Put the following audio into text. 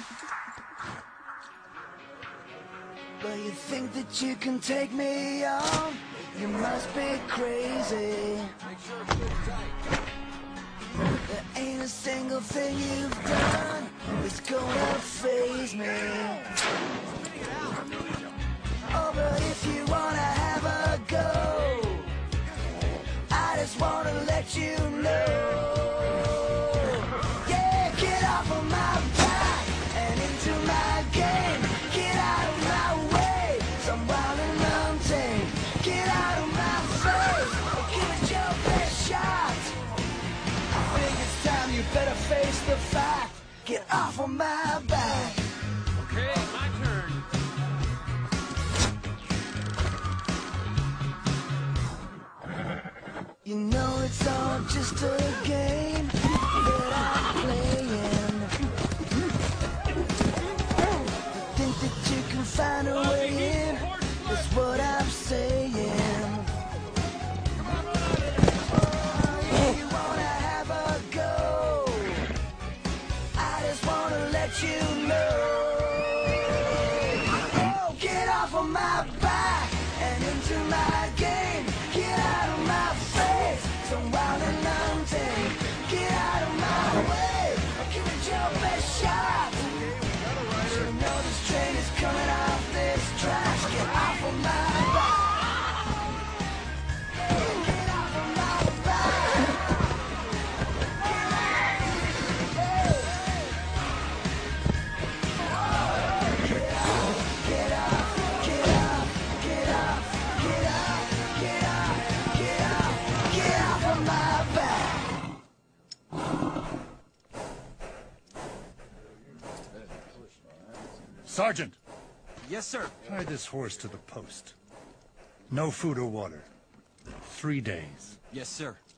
But you think that you can take me on? You must be crazy. There ain't a single thing you've done that's gonna faze me. Oh, but if you wanna have a go, I just wanna let you know. Yeah, get off of my back and into my game. Get out of my way, some wild and untamed. Get out of my face, give it your best shot. I think it's time you better face the fact. Get off of my back. Okay, my turn. You know it's all just a game that I'm playing. You think that you can find a way in, that's what I'm saying. If you wanna have a go, I just wanna let you know. Oh, get off of my back and into my game. Get out of my face, some wild and untamed. Get out of my way, give it your best shot. You know this train is coming off this track. Get off of my back. Get off of my back. Get off, get off, get off, get off, get off, get off, get off, get off of my back. Sergeant, Yes, sir. tie this horse to the post. No food or water. 3 days. Yes, sir.